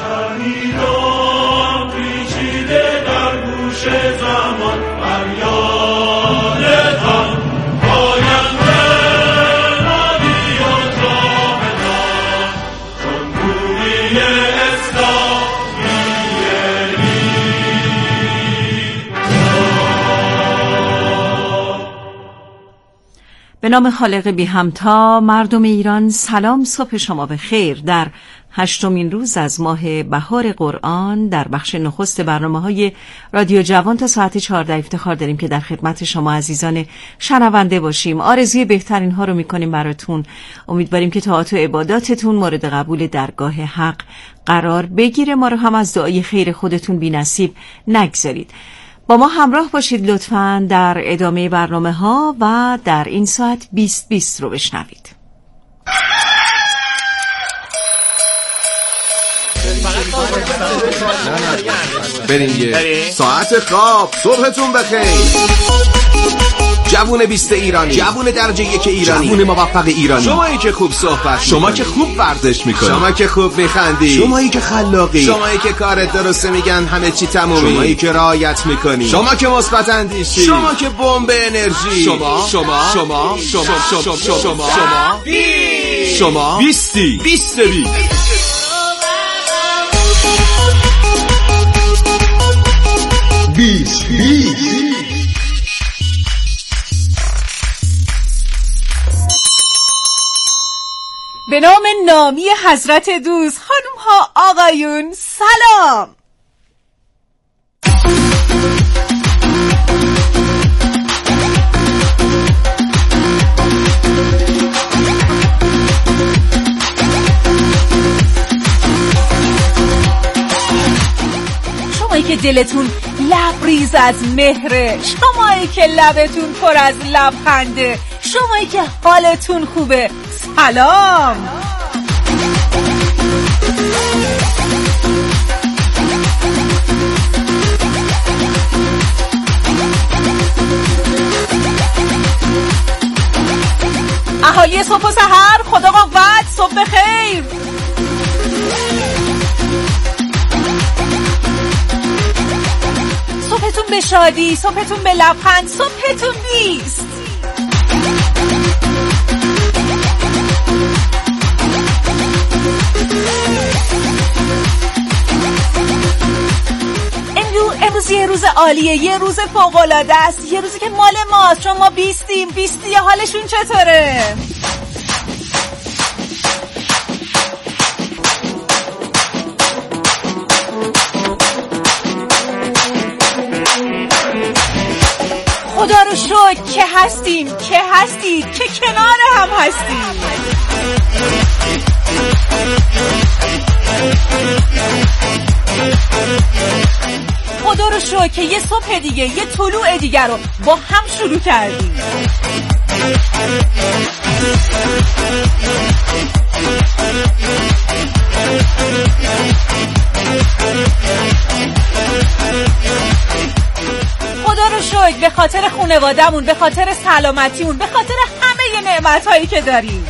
ایران پیچیده در گوش زمان فریادتان آینده نادیات را بدان جمهوری به نام خالق بی همتا. مردم ایران سلام، صبح شما بخیر. در 8مین روز از ماه بهار قرآن در بخش نخست برنامه‌های رادیو جوان تا ساعت 14 افتخار داریم که در خدمت شما عزیزان شنونده باشیم. آرزوی بهترین ها رو میکنیم براتون. امیدواریم که طاعات و عباداتتون مورد قبول درگاه حق قرار بگیره. ما رو هم از دعای خیر خودتون بی نصیب نگذارید. با ما همراه باشید لطفاً در ادامه برنامه ها و در این ساعت 20:20 رو بشنوید. بریم یه ساعت خواب. صبحتون بخیر. جوون 20 ایرانی، جوون درجه 1 ایرانی، جوون موفق ایرانی، شمایی که خوب صحبت، شما که خوب ورزش میکنی، شما که خوب میخندی، شمایی که خلاقی، شمایی که کارت درسته میگن همه چی تمومی، شمایی که رعایت میکنی، شما که مثبت اندیشی، شما که بمب انرژی، شما 20 به نام نامی حضرت دوست، خانم ها آقایون سلام. شمایی که دلتون لبریز از مهره، شمایی که لبتون پر از لبخنده، شمایی که حالتون خوبه، سلام. اهالی صبح و سحر، خدا قوت، صبح بخیر. صبحتون به شادی، صبحتون به لبخند، صبحتون 20. امروز یه روز عالیه، یه روز فوق‌العاده است، یه روزی که مال ماست. شما 20 حالشون چطوره؟ خدا رو شکر که هستیم، که هستید، که کنار هم هستیم. خدا رو شکر که یه صبح دیگه، یه طلوع دیگه رو با هم شروع کردیم. خدا رو شکر به خاطر خانواده‌مون، به خاطر سلامتیمون، به خاطر همه نعمت‌هایی که داریم.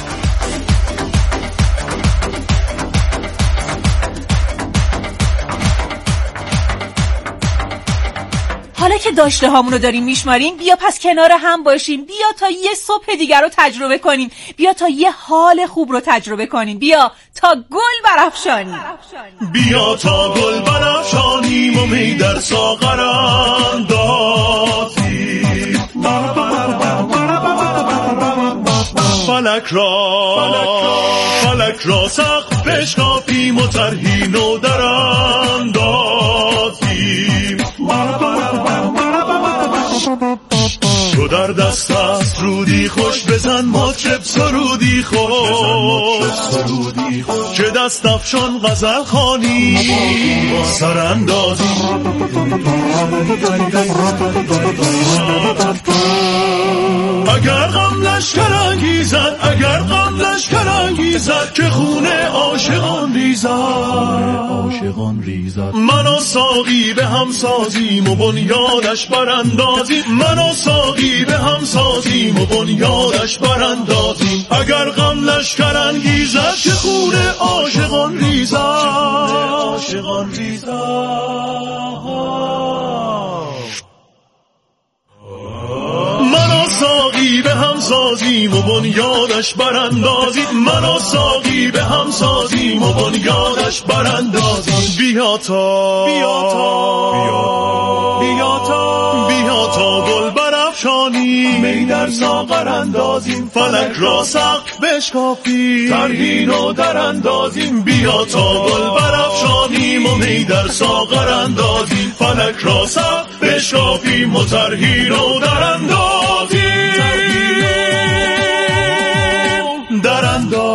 حالا که داشته هامونو داریم میشماریم، بیا پس کنار هم باشیم. بیا تا یه صبح دیگر رو تجربه کنیم. بیا تا یه حال خوب رو تجربه کنیم. بیا تا گل برافشانیم. بیا تا گل برافشانیم و می در ساغر اندازیم. فلک را سقف بشکافیم و طرحی نو در اندازیم. تو در دست است رودی خوش بزن مطرب سرودی خوش، که دست افشان غزل خوانی سراندازی. اگر غم لشکر انگیزد، اگر غم لشکر انگیزد، که خونه عاشقان ریزد. من و ساقی به هم سازیم و بنیادش براندازیم. من و ساقی به هم سازیم و بنیادش براندازیم. اگر غم لشکر انگیزد، که خونه عاشقان ریزد. عاشقان من و ساقی به هم سازیم و بنیادش براندازیم، من و ساقی به هم سازیم و بنیادش براندازیم. بیا تا گل برافشانیم، می در ساغر اندازیم، فلک را سقف بشکافیم، ترهین و در اندازیم. بیا تا گل برافشانیم و می در ساغر اندازیم، فلک را سقف بشکافیم و ترهین و در اندازیم، در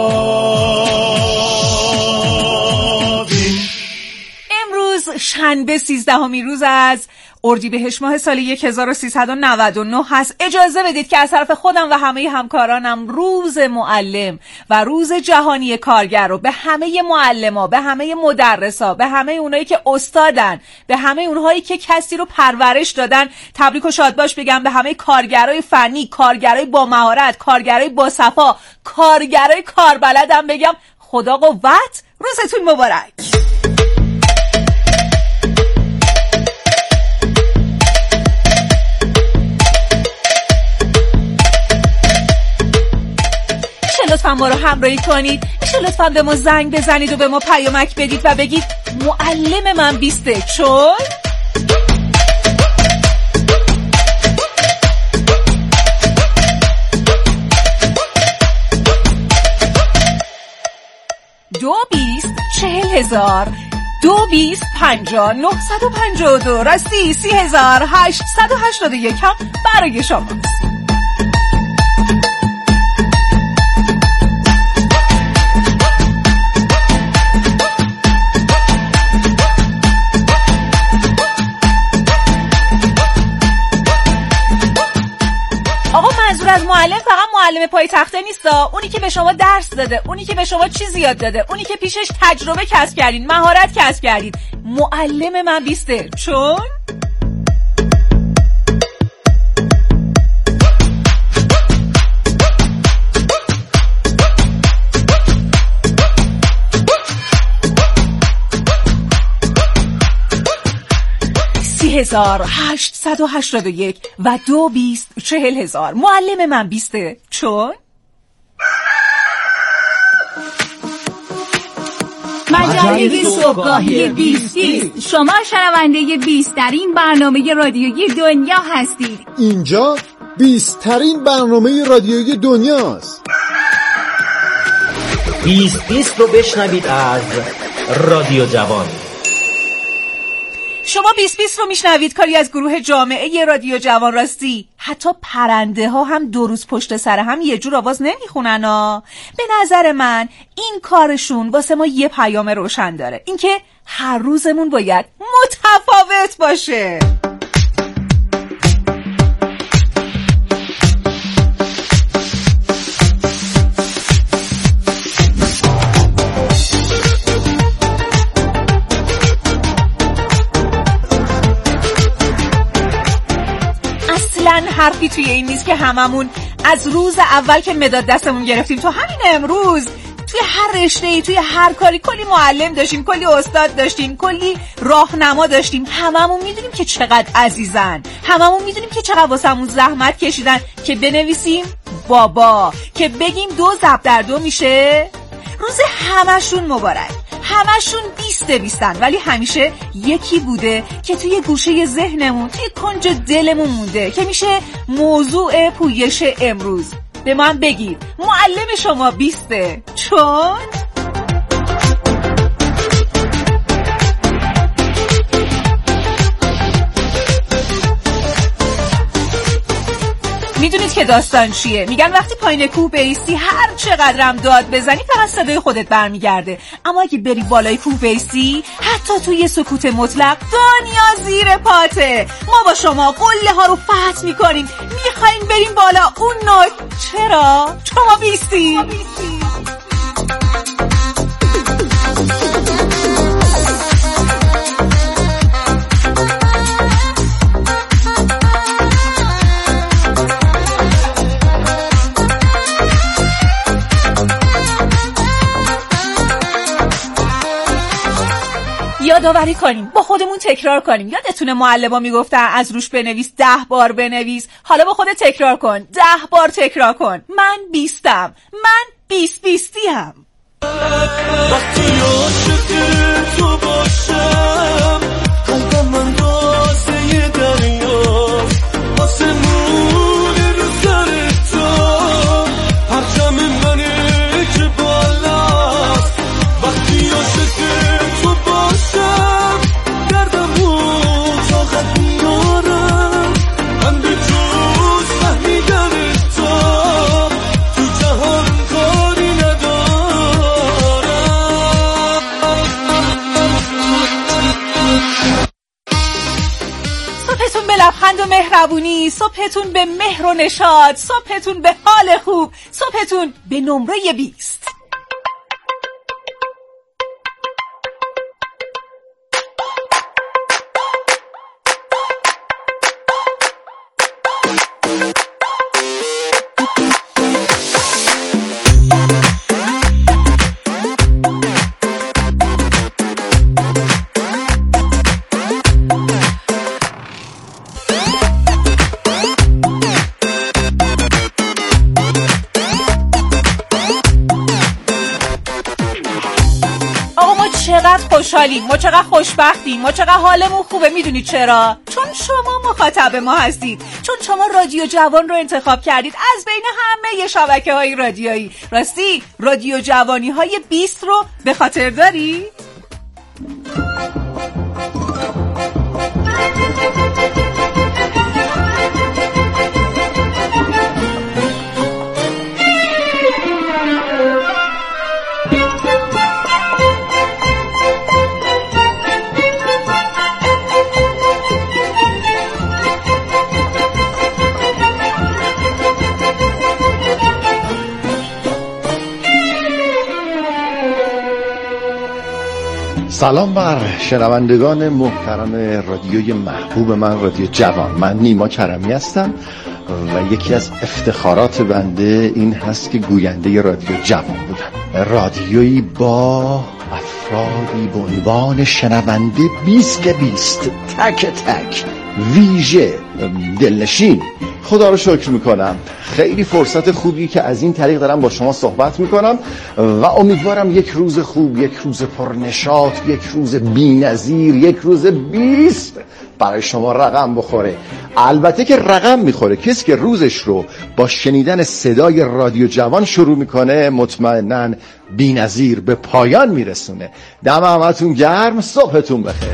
اندازیم. امروز شنبه 13مین روز از اردیبهشت ماه سال 1399 هست. اجازه بدید که از طرف خودم و همه همکارانم روز معلم و روز جهانی کارگر رو به همه معلما، به همه مدرسا، به همه اونایی که استادن، به همه اونهایی که کسی رو پرورش دادن تبریک و شادباش بگم. به همه کارگرای فنی، کارگرای با مهارت، کارگرای با صفا، کارگرای کاربلدم بگم خدا قوت، روزتون مبارک. لطفا ما رو همراهی کنید، میشه لطفا به ما زنگ بزنید و به ما پیامک بدید و بگید معلم من 20 چون دو 20 40,000 2 20 50 952 راستی 30,881 هم برای شماست. از معلم فقط معلم پای تخته نیستا، اونی که به شما درس داده، اونی که به شما چیز یاد داده، اونی که پیشش تجربه کسب کردین، مهارت کسب کردین. معلم من 20 چون 30,881 و 2 20 40,000 معلم من 20 چون مجله صبحگاهی 20 شما شنونده 20 ترین برنامه رادیویی دنیا هستید. اینجا 20 ترین برنامه رادیویی دنیاست. 20 رو بشنوید از رادیو جوان. شما 20 رو میشنوید، کاری از گروه جامعه رادیو جوان. راستی حتی پرنده ها هم 2 روز پشت سر هم یه جور آواز نمیخونن ها. به نظر من این کارشون واسه ما یه پیام روشن داره، اینکه هر روزمون باید متفاوت باشه. حرفی توی این نیست که هممون از روز اول که مداد دستمون گرفتیم تا همین امروز توی هر رشته‌ای، توی هر کاری کلی معلم داشتیم، کلی استاد داشتیم، کلی راهنما داشتیم. هممون میدونیم که چقدر عزیزن، هممون میدونیم که چقدر واسمون زحمت کشیدن که بنویسیم بابا، که بگیم 2 ضرب در 2 میشه. روز همشون مبارک. همشون 20 ولی همیشه یکی بوده که توی گوشه ذهنمون، توی کنج دلمون مونده که میشه موضوع پویش امروز. به من بگید معلم شما 20 چون میدونید که داستان چیه؟ میگن وقتی پایین کوه بیستی هر چقدرم داد بزنی فقط صدای خودت برمیگرده، اما اگه بری بالای کوه بیستی حتی توی سکوت مطلق دنیا زیر پاته. ما با شما قله ها رو فتح میکنیم، میخوایم بریم بالا اون نوک. چرا؟ شما بیستی. یادآوری کنیم، با خودمون تکرار کنیم. یادتونه معلم‌ها میگفتن از روش بنویس 10 بار بنویس. حالا با خودت تکرار کن، 10 بار تکرار کن. من 20م، من 20ام. وقتی عاشق تو باشم قلبم من واسه دریاست، آسمون رو سر تو پرچم منه که بالاست. وقتی عاشق تو باشم دردمو طاقت میارم، من به جز فهمیدن تو جهان کاری ندارم. صبحتون به لبخند و مهربونی، صبحتون به مهر و نشاط، صبحتون به حال خوب، صبحتون به نمره 20. خوشحالیم، ما چقدر خوشبختیم، ما چقدر حالمون خوبه. میدونید چرا؟ چون شما مخاطب ما هستید، چون شما رادیو جوان رو انتخاب کردید از بین همه شبکه‌های رادیویی. راستی رادیو جوانی های 20 رو به خاطر داری؟ سلام بر شنوندگان محترم رادیوی محبوب من، رادیو جوان. من نیما کرمی هستم و یکی از افتخارات بنده این هست که گوینده رادیو جوان بودم. رادیویی با افرادی به عنوان شنونده 20 تک تک ویژه دلنشین. خدا رو شکر میکنم، خیلی فرصت خوبی که از این طریق دارم با شما صحبت میکنم و امیدوارم یک روز خوب، یک روز پرنشاط، یک روز بی‌نظیر، یک روز 20 برای شما رقم بخوره. البته که رقم میخوره کسی که روزش رو با شنیدن صدای رادیو جوان شروع میکنه، مطمئناً بی‌نظیر به پایان میرسونه. دم همتون گرم، صبحتون بخیر.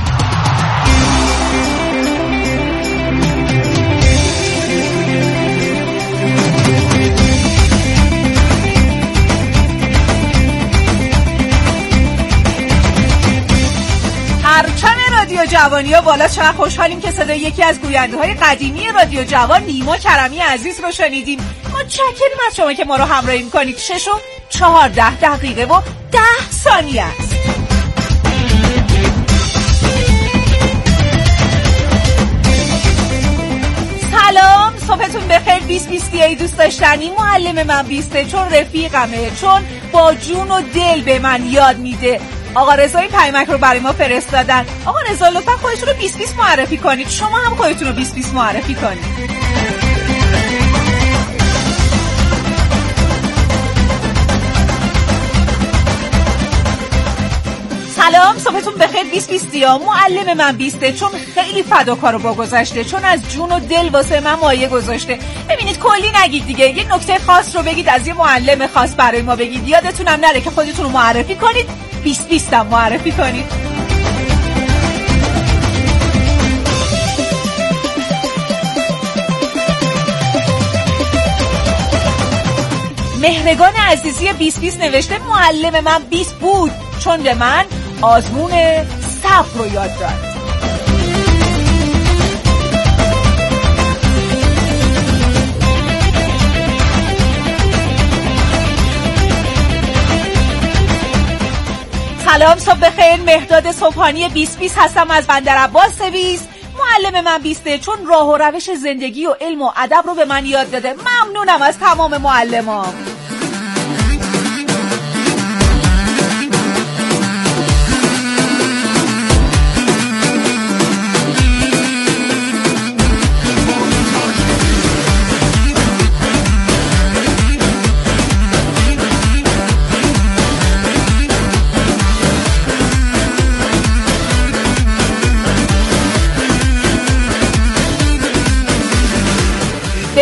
رادیو جوانی ها بالا. چقدر خوشحالیم که صدای یکی از گوینده‌های قدیمی رادیو جوان نیما کرمی عزیز رو شنیدیم. متشکریم از شما که ما رو همراهی می‌کنید. 6:14 و 10 ثانیه است. سلام، صبحتون بخیر. 20 ای دوست داشتنی. معلم من 20 چون رفیقمه، چون با جون و دل به من یاد میده. آقا رضای پیامک رو برای ما فرستادن. آقا رضا لطفا خودتون رو 20 معرفی کنید. شما هم خودتون رو 20 معرفی کنید. سلام، صبحتون بخیر. 20 معلم من 20 چون خیلی فداکار و با گذشته، چون از جون و دل واسه من مایه گذاشته. ببینید کلی نگید دیگه، یه نکته خاص رو بگید، از یه معلم خاص برای ما بگید. یادتونم نره که خودتون رو معرفی کنید، 20 هم معرفی کنید. مهرگان عزیزی 20 نوشته معلم من 20 بود چون به من آزمون صبر رو یاد داد. سلام، صبح بخیر. مهداد صبحانی 20 هستم از بندرعباس سویس. معلم من 20 چون راه و روش زندگی و علم و ادب رو به من یاد داده. ممنونم از تمام معلمام.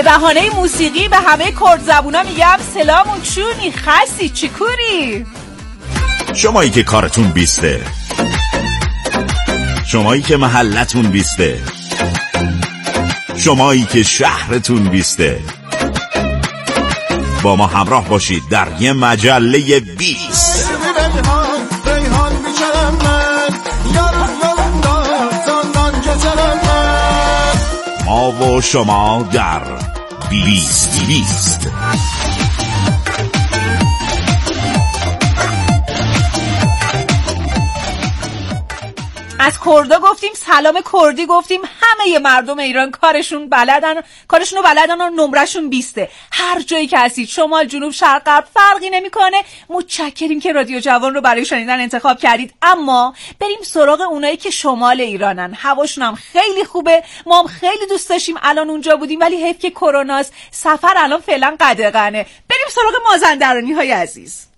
بهانه موسیقی به همه کرد زبونا میگم سلامون چونی خسی چیکوری. شمایی که کارتون بیسته، شمایی که محلتون بیسته، شمایی که شهرتون بیسته، با ما همراه باشید در یه مجله 20. ما و شما در 2020. از کردا گفتیم، سلام کردی گفتیم، همه مردم ایران کارشونو بلدن و نمرشون 20. هر جایی که هستید، شمال، جنوب، شرق، غرب فرقی نمیکنه. متشکریم که رادیو جوان رو برای شنیدن انتخاب کردید. اما بریم سراغ اونایی که شمال ایرانن. هواشون هم خیلی خوبه، ما هم خیلی دوست داشتیم الان اونجا بودیم، ولی حیف که کروناست، سفر الان فعلا قدغنه. بریم سراغ مازندرانی های عزیز.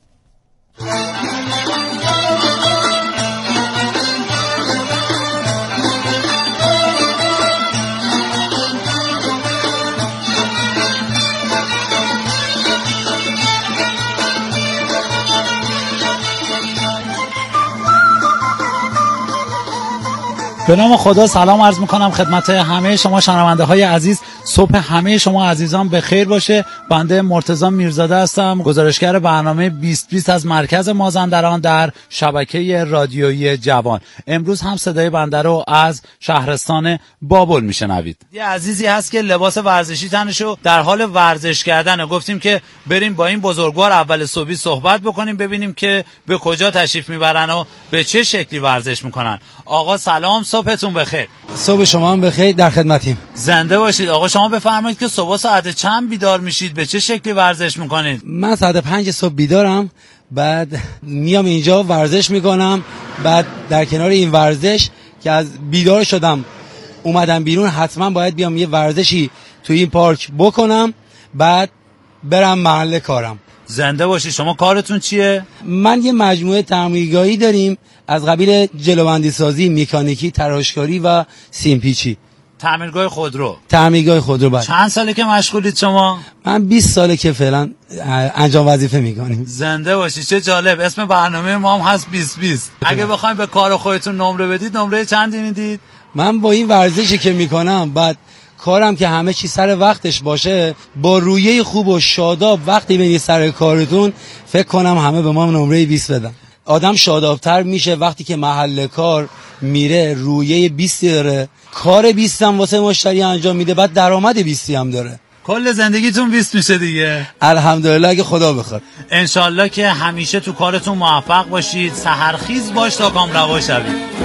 به نام خدا سلام عرض میکنم خدمت همه شما شنونده های عزیز. صبح همه شما عزیزان به خیر باشه. بنده مرتضی میرزاده هستم، گزارشگر برنامه 2020 از مرکز مازندران در شبکه رادیویی جوان. امروز هم صدای بنده رو از شهرستان بابل میشنوید. یه عزیزی هست که لباس ورزشی تنشو در حال ورزش کردنه. گفتیم که بریم با این بزرگوار اول صبحی صحبت بکنیم، ببینیم که به کجا تشریف میبرن و به چه شکلی ورزش میکنن. آقا سلام، صبحتون بخیر. صبح شما هم بخیر، در خدمتیم. زنده باشید. آقا شما بفرمایید که صبح ساعت چند بیدار میشید، به چه شکلی ورزش میکنید؟ من ساعت 5 صبح بیدارم، بعد میام اینجا ورزش میکنم. بعد در کنار این ورزش که از بیدار شدم اومدم بیرون، حتما باید بیام یه ورزشی توی این پارک بکنم، بعد برم محل کارم. زنده باشید. شما کارتون چیه؟ من یه مجموعه تعمیرگاهی داریم از قبیل جلوبندی سازی، مکانیکی، تراشکاری و سیمپیچی. تعمیرگاه خودرو. تعمیرگاه خودرو. بعد چند ساله که مشغولید شما؟ من 20 ساله که فعلا انجام وظیفه میکنیم. زنده باشید. چه جالب، اسم برنامه ما هم هست 2020. اگه بخواید به کار خودتون نمره بدید، نمره چندی میدید؟ من با این ورزشی که میکنم، بعد کارم که همه چی سر وقتش باشه، با رویه خوب و شاداب وقتی بینی سر کارتون، فکر کنم همه به ما نمره 20 بدن. آدم شادابتر میشه وقتی که محل کار میره رویه 20 داره، کار 20 هم واسه مشتری انجام میده، بعد درآمد 20 هم داره. کل زندگیتون 20 میشه دیگه. الحمدلله اگه خدا بخواد. انشالله که همیشه تو کارتون موفق باشید. سحرخیز باش تا کامروا شوید.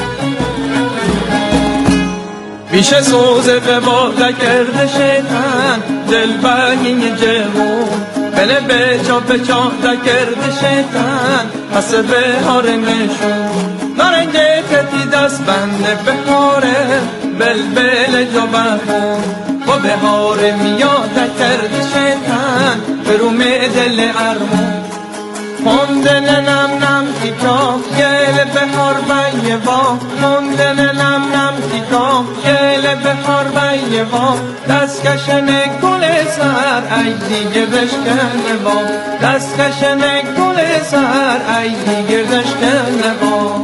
میشه سوزه به بالا کرده شیطان دل بگین جمون بله به چا کرده شیطان پس به هاره نشون نارنگه کتی دست بنده به هاره بلبل جا بخون با به هاره میاد کرده شیطان برومه دل ارمون موندن نم تیکا گل بهار بایه با موندن نم تیکا گل بهار بایه با دستکشن گل سر ای دیگه بشکنه با دستکشن گل سر ای دیگه بشکنه با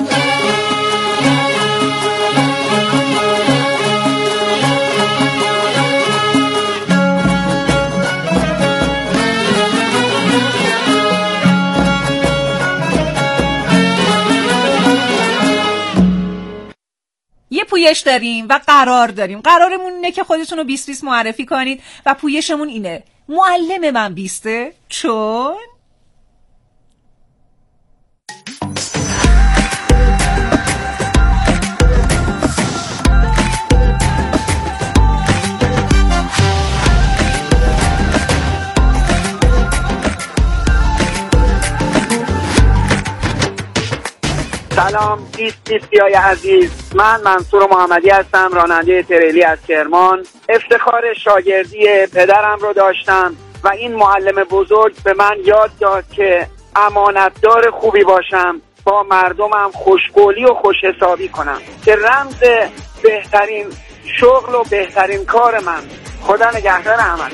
یه پویش داریم و قرار داریم. قرارمون اینه که خودتون رو 2020 معرفی کنید و پویشمون اینه: معلم من 20 چون سلام 2020 عزیز، من منصور محمدی هستم، راننده تریلی از کرمان. افتخار شاگردی پدرم رو داشتم و این معلم بزرگ به من یاد داد که امانتدار خوبی باشم، با مردمم خوشقولی و خوشحسابی کنم که رمز بهترین شغل و بهترین کار من خدا نگهدار همه.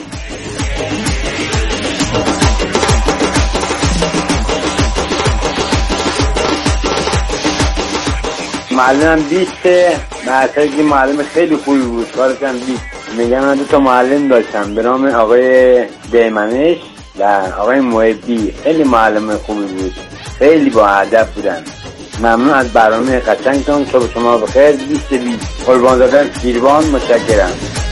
معلمم 20 معطلی معلم خیلی خوبی بود. کارشم 20. میگم من 2 معلم داشتم به نام آقای دیمنش و آقای محبی. خیلی معلم خوبی بود، خیلی با ادب بودن. ممنون از برنامه قشنگتون. صبح شما بخیر. 20 قربان زاده پیروان. متشکرم.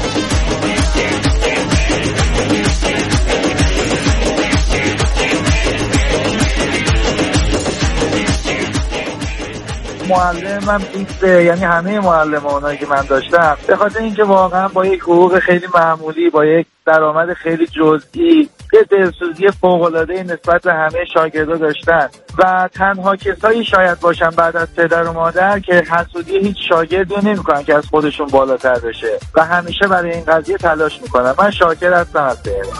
معلم من 20 یعنی همه معلمانایی که من داشتم، به خاطر اینکه واقعا با یک حقوق خیلی معمولی، با یک درآمد خیلی جزئی، یه دلسوزی فوق‌العاده نسبت به همه شاگردا داشتن و تنها کسایی شاید باشن بعد از پدر و مادر که حسودی هیچ شاگردی نمی‌کنن که از خودشون بالاتر بشه و همیشه برای این قضیه تلاش می‌کنن. من شاکر هستم از تهران.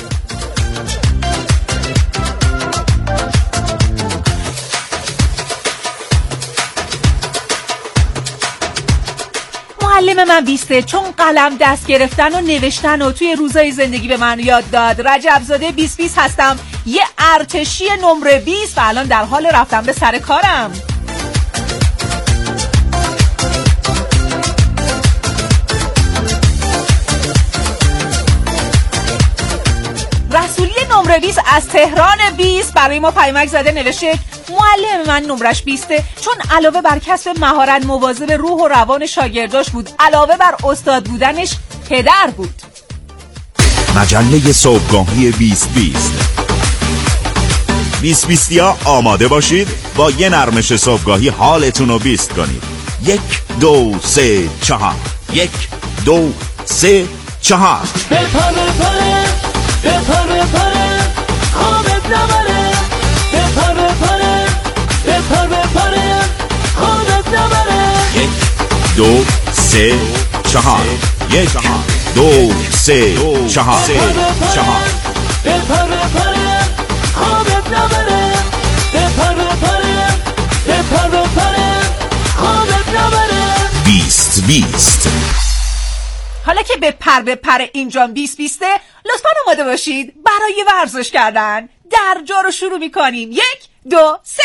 معلم من 20 چون قلم دست گرفتن و نوشتن و توی روزای زندگی به من یاد داد. رجبزاده 20 هستم، یه ارتشی نمره 20 و الان در حال رفتن به سر کارم. رسولی نمره 20 از تهران 20 برای ما پیامک زده، نوشته معلم من نمرش 20 چون علاوه بر کسب مهارت مواظب روح و روان شاگرداش بود، علاوه بر استاد بودنش پدر بود. مجله صبحگاهی 2020 آماده باشید با یه نرمش صبحگاهی حالتون رو 20 کنید. 1 2 3 4 1 2 3 4 بپره خوابت نبره، بپره خوابت نبره. 1 2 3 4 1 2 3 4 بپره خوابت نبره، بپره خوابت نبره. 20 حالا که بپر اینجام 20 لطفاً آماده باشید برای ورزش کردن. درجا رو شروع میکنیم. 1 2 3.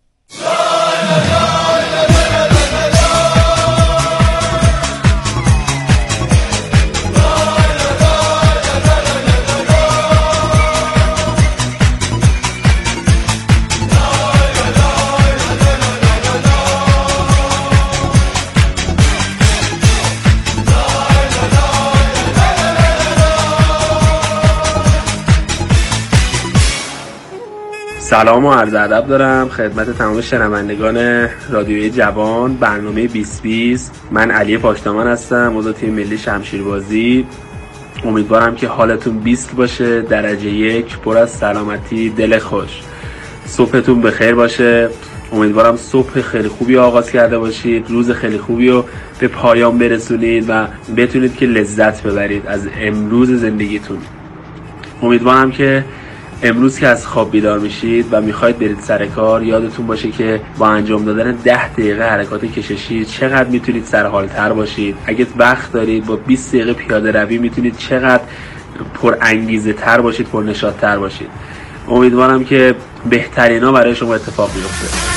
سلام و عرض ادب دارم خدمت تمام شنوندگان رادیوی جوان برنامه 2020. من علی پاکدامن هستم، عضو تیم ملی شمشیربازی. امیدوارم که حالتون 20 باشه، درجه 1، پر از سلامتی، دل خوش. صبحتون بخیر باشه. امیدوارم صبح خیلی خوبی آغاز کرده باشید، روز خیلی خوبی رو به پایان برسونید و بتونید که لذت ببرید از امروز زندگیتون. امیدوارم که امروز که از خواب بیدار میشید و میخواید برید سر کار، یادتون باشه که با انجام دادن 10 دقیقه حرکات کششی چقدر میتونید سرحالتر باشید. اگه وقت دارید با 20 دقیقه پیاده روی میتونید چقدر پر انگیزه تر باشید، پر نشاط تر باشید. امیدوارم که بهترینا برای شما اتفاق بیفته.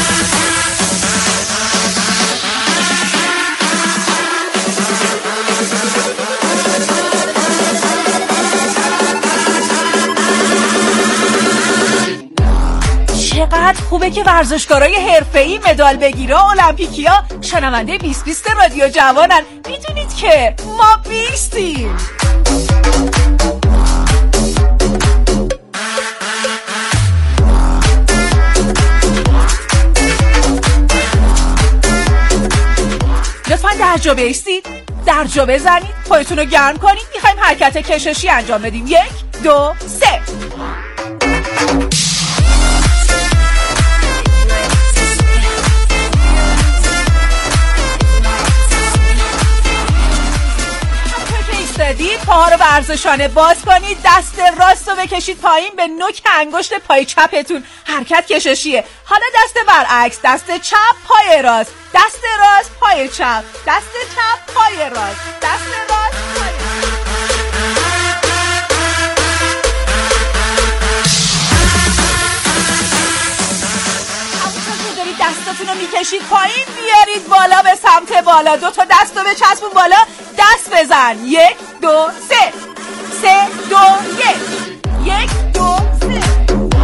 چقدر خوبه که ورزشکارای حرفه‌ای مدال بگیره المپیکیا شنونده 2020 رادیو جوانن. میدونید که ما 20یم. لطفاً درجا بیستید، درجا بزنید، پایتون رو گرم کنید. میخوایم حرکت کششی انجام بدیم. 1 2 3. پاها رو ورزشانه باز کنید، دست راست رو بکشید پایین به نوک انگشت پای چپتون. حرکت کششیه. حالا دست برعکس، دست چپ پای راست، دست راست پای چپ، دست چپ پای راست، دست راست پای چپ. دستاتون رو میکشید پایین، بیارید بالا به سمت بالا. 2 تا دست رو بچسبون بالا، دست بزن. 1 2 3 3 2 1 1 2 3.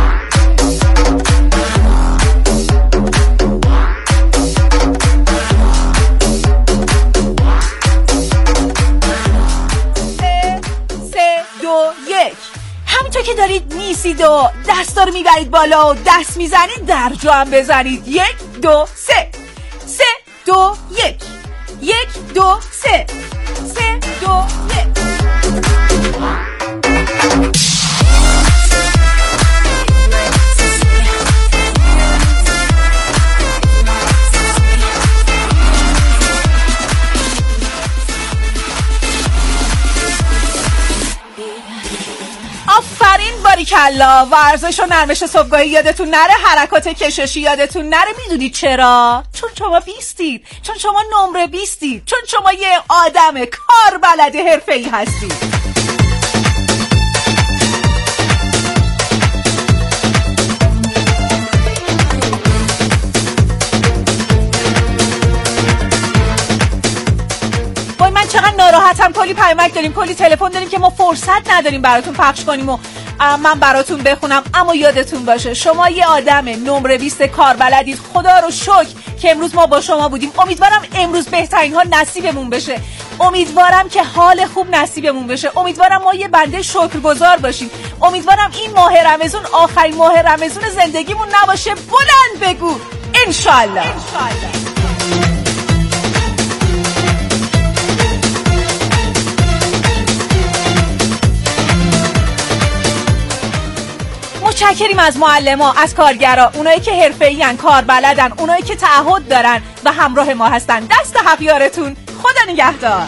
همینطور که دارید میسید و دستا رو میبرید بالا و دست میزنید، در جا هم بزنید. 1 2 3 3 2 1 1 2 3 3 2 1. آفرین، باریکلا. ورزش و نرمش صبحگاهی یادتون نره، حرکات کششی یادتون نره. میدونید چرا؟ چون شما 20ید، چون شما نمره 20ید، چون شما یه آدم کار بلد حرفه‌ای هستید. چقدر ناراحتم، کلی پیامک داریم، کلی تلفن داریم که ما فرصت نداریم براتون پخش کنیم و من براتون بخونم. اما یادتون باشه شما یه آدم نمره 20 کاربلدید. خدا رو شکر که امروز ما با شما بودیم. امیدوارم امروز بهترین ها نصیبمون بشه. امیدوارم که حال خوب نصیبمون بشه. امیدوارم ما یه بنده شکرگزار باشیم. امیدوارم این ماه رمضان آخرین ماه رمضان زندگیمون نباشه. بلند بگو انشالله. متشکریم از معلما، از کارگرا، اونایی که حرفه‌این، کار بلدن، اونایی که تعهد دارن و همراه ما هستن. دست حق یارتون. خدا نگهدار.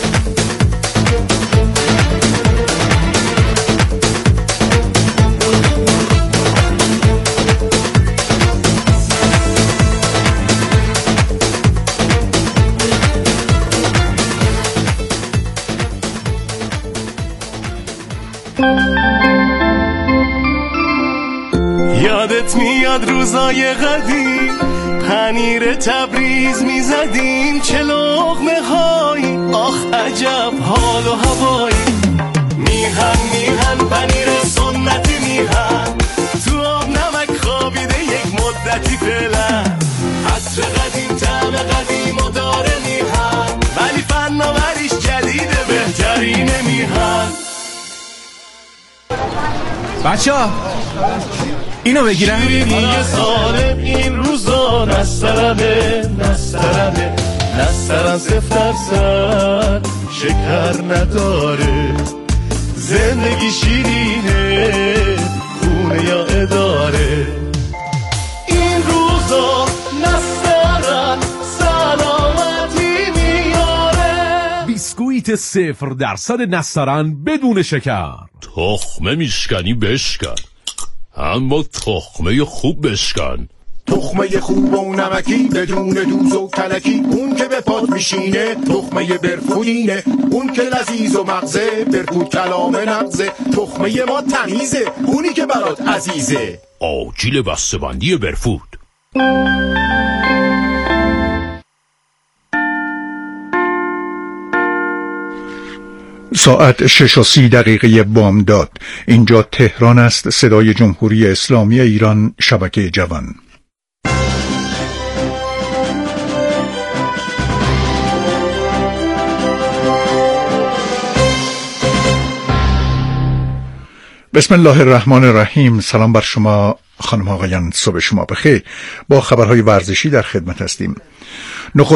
یادت میاد روزای قدیم، پنیر تبریز میزدیم، چه لقمه هایی، آخ عجب حال و هوایی. میهن پنیر سنتی میهن، تو آب نمک خوابیده یک مدتی فعلا. عصر قدیم طعم قدیم و داره میهن، ولی فناوریش جدیده بهترین میهن. بچه‌ها اینو بگیرم. شیرینی سالم این روزا نسترنه نسترن 0% شکر نداره. زندگی شیرینه خونه یا اداره. این روزا نسترن سلامتی میاره. بیسکویت 0% نسترن بدون شکر. تخمه میشکنی بشکن، اما تخمه خوب بشکن. تخمه خوب و نمکی بدون دوز و کلکی، اون که به پات میشینه تخمه برفودینه. اون که لذیذ و مغزه برفود کلام نغزه. تخمه ما تمیزه، اونی که برات عزیزه. آجیل بسته‌بندی برفود. ساعت 6:30 بامداد. اینجا تهران است. صدای جمهوری اسلامی ایران، شبکه جوان. بسم الله الرحمن الرحیم. سلام بر شما خانم آقایان، صبح شما بخیر. با خبرهای ورزشی در خدمت هستیم.